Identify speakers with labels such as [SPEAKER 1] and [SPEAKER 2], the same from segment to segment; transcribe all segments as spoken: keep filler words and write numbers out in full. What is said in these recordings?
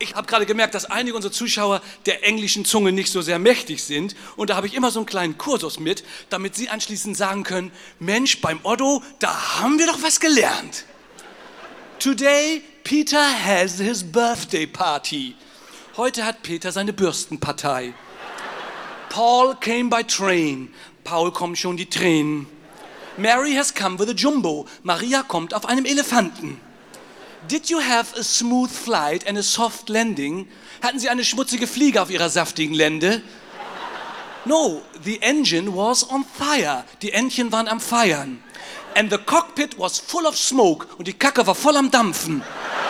[SPEAKER 1] Ich habe gerade gemerkt, dass einige unserer Zuschauer der englischen Zunge nicht so sehr mächtig sind. Und da habe ich immer so einen kleinen Kursus mit, damit sie anschließend sagen können, Mensch, beim Otto, da haben wir doch was gelernt. Today, Peter has his birthday party. Heute hat Peter seine Bürstenpartei. Paul came by train. Paul kommen schon die Tränen. Mary has come with a jumbo. Maria kommt auf einem Elefanten. Did you have a smooth flight and a soft landing? Hatten Sie eine schmutzige Fliege auf Ihrer saftigen Lende? No, the engine was on fire. Die Entchen waren am Feiern. And the cockpit was full of smoke. Und die Kacke war voll am Dampfen.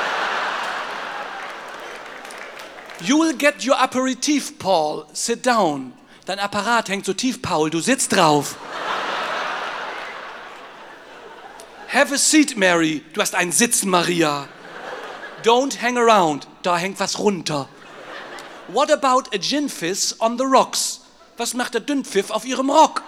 [SPEAKER 1] You'll get your aperitif, Paul. Sit down. Dein Apparat hängt so tief, Paul. Du sitzt drauf. Have a seat, Mary. Du hast einen Sitzen, Maria. Don't hang around. Da hängt was runter. What about a gin fizz on the rocks? Was macht der Dünnpfiff auf ihrem Rock?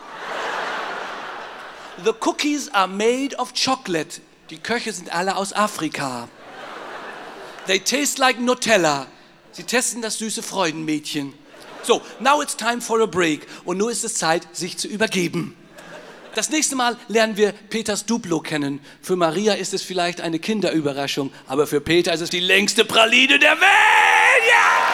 [SPEAKER 1] The cookies are made of chocolate. Die Köche sind alle aus Afrika. They taste like Nutella. Sie testen das süße Freudenmädchen. So, now it's time for a break. Und nun ist es Zeit, sich zu übergeben. Das nächste Mal lernen wir Peters Duplo kennen. Für Maria ist es vielleicht eine Kinderüberraschung, aber für Peter ist es die längste Praline der Welt. Ja!